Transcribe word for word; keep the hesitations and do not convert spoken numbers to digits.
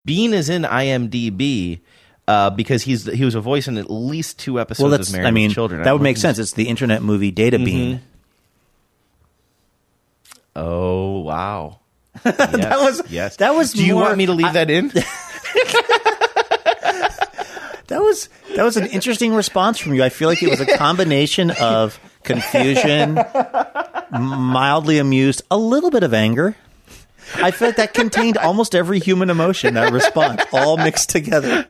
Bean is in IMDb uh, because he's he was a voice in at least two episodes well, of that's, Married I mean, with Children. that would make sense. It's the internet movie Data Bean. Mm-hmm. Oh, wow. Yes, that was yes. That was. Do you more, want me to leave I, that in? That was that was an interesting response from you. I feel like it was a combination of confusion, mildly amused, a little bit of anger. I feel like that contained almost every human emotion, that response, all mixed together.